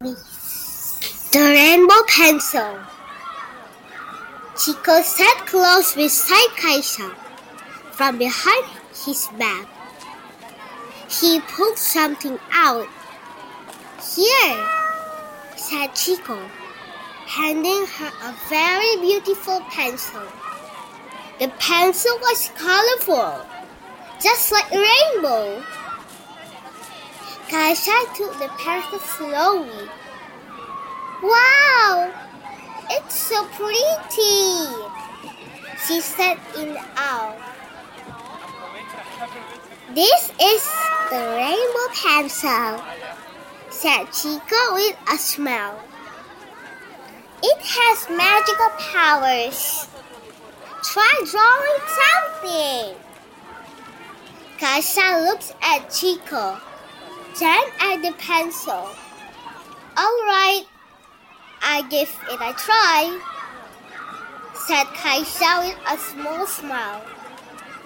The rainbow pencil. Chico sat close beside Kaisa. From behind his back, he pulled something out. "Here," said Chico, handing her a very beautiful pencil. The pencil was colorful, just like a rainbow. Kaisa took the pencil slowly. "Wow, it's so pretty," she said in awe. "This is the rainbow pencil," said Chico with a smile. "It has magical powers. Try drawing something." Kaisa looked at Chico, then at the pencil. "All right, I'll give it a try," said Kaisa with a small smile.